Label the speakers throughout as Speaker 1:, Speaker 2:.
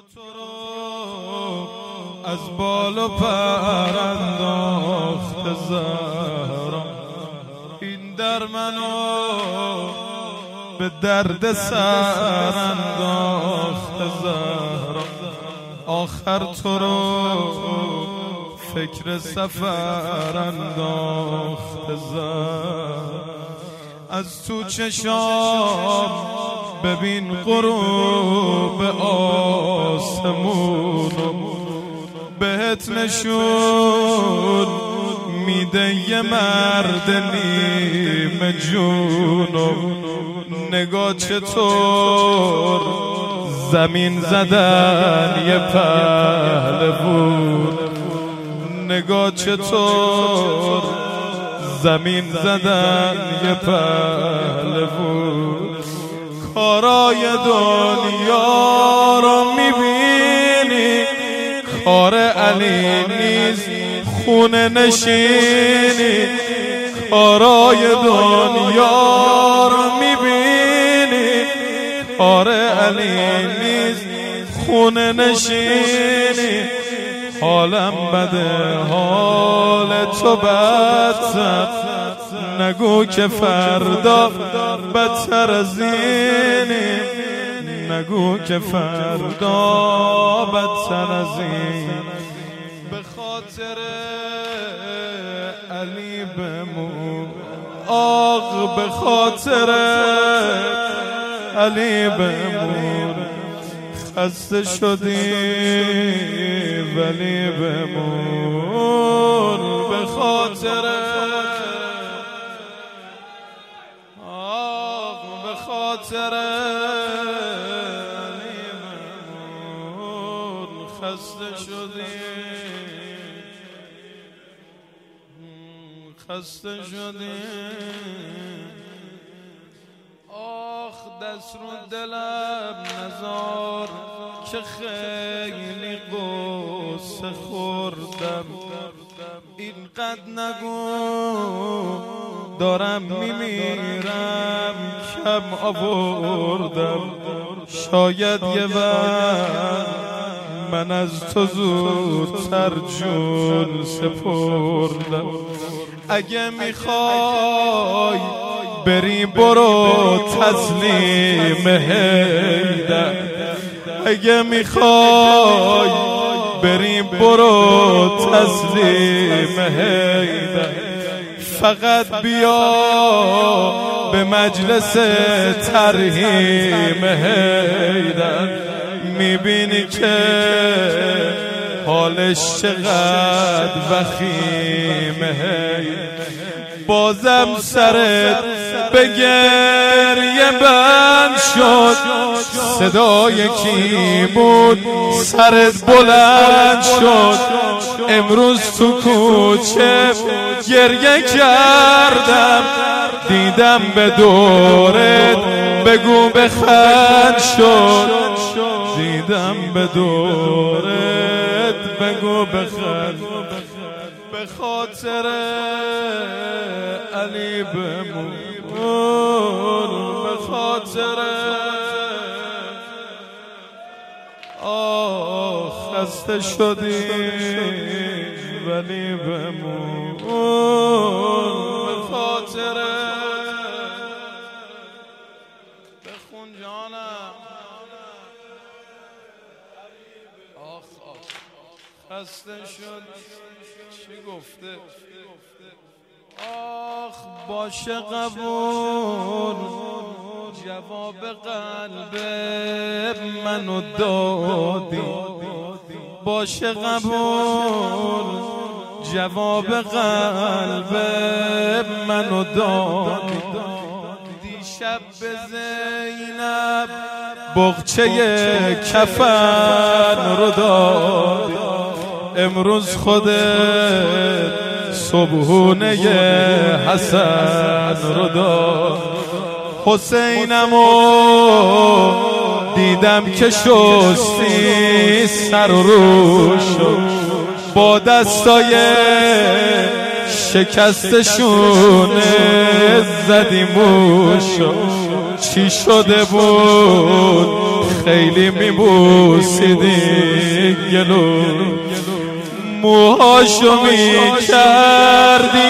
Speaker 1: از بال و پر انداخته زهرا، این در منو به درد سر انداخته زهرا. آخر تو رو فکر سفر انداخته زهرا. از تو چشام ببین غروب آسمونو، بهت نشون میده یه مرد نیمه جونو. نگاه چطور زمین زدن یه پهلوون، نگاه چطور زمین زدن یه پهلوون. کارای دنیا رو میبینی، کار علی نیست خونه نشینی. کارای دنیا رو میبینی، کار علی نیست خونه نشینی. حالم بده حال تو بدتر، نگو که فردا بدتر از اینی. نگو که فردا بدتر از این. به خاطر علی بمون آق، به خاطر علی بمون. خسته شدی ولی بمون، به خاطر آق، به خاطر علی بمون. خسته شدی خسته شدی. آخ دست رو دلم نزار که خیلی قصه خوردم. اینقدر نگو دارم میمیرم، کم آوردم. شاید یه وقت من از تو زودتر جون سپردم. اگه میخوای بری برو تسلیم حیدر، اگه میخوای بری برو تسلیم حیدر. فقط بیا به مجلس ترحیم حیدر، میبینی که حالش چقدر وخیم حیدر. بازم سرت به گریه بند شد، صدای کی بود سرت بلند شد. امروز تو کوچه گریه کردم، دیدم به دورت بگو بخند شد. دیدم به دورت بگو بخند. به خاطر علی بمون، به خاطر خسته شدی ولی بمون، به خاطر بخون جانم. خسته شد چی گفته؟ آخ باشه قبول، جواب قلب منو دادی. باشه قبول، جواب قلب منو دادی. دیشب به زینب بغچه کفن رو دادی. امروز خودت صبحونه حسن رو داد. حسینمو دیدم که شستی سر و روشو، با دستای شکستشونه زدی موشو. چی شده بود خیلی میبوسیدی گلو، موهاشو میکردی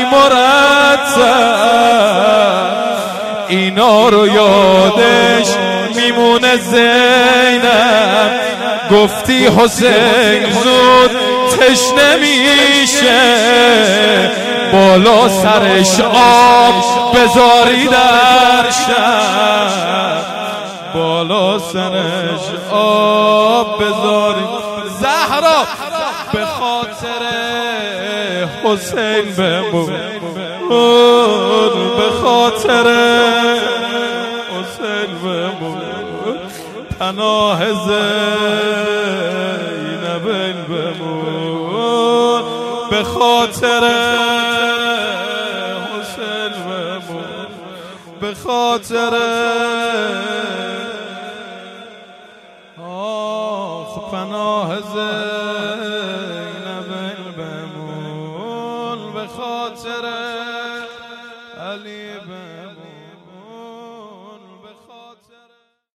Speaker 1: مرتب، اینا رو یادش میمونه زینب. گفتی حسین زود تشنه میشه، بالا سرش آب بذاری در شب، بالا سرش آب بذاری. زهرا به خاطر حسین بمون، به خاطر حسین بمون، پناه زینب بمون، به خاطر حسین بمون، به خاطر پناه زینب بمون، به خاطر علی بمون.